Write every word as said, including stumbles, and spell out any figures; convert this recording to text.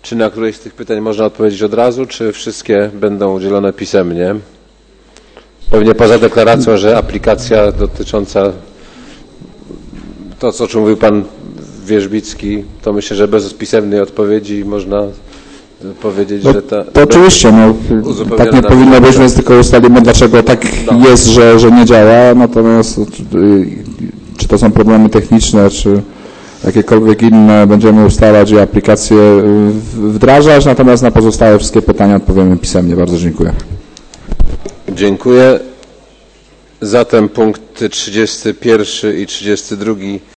Czy na któreś z tych pytań można odpowiedzieć od razu, czy wszystkie będą udzielone pisemnie? Pewnie poza deklaracją, że aplikacja dotycząca to, co o czym mówił pan Wierzbicki, to myślę, że bez pisemnej odpowiedzi można powiedzieć, no, że ta... To oczywiście, no, tak nie powinno być, więc tylko ustalimy, dlaczego tak no. jest, że, że nie działa, natomiast czy to są problemy techniczne, czy jakiekolwiek inne, będziemy ustalać i aplikację wdrażać, natomiast na pozostałe wszystkie pytania odpowiemy pisemnie. Bardzo dziękuję. Dziękuję. Zatem punkty trzydziesty pierwszy i trzydziesty drugi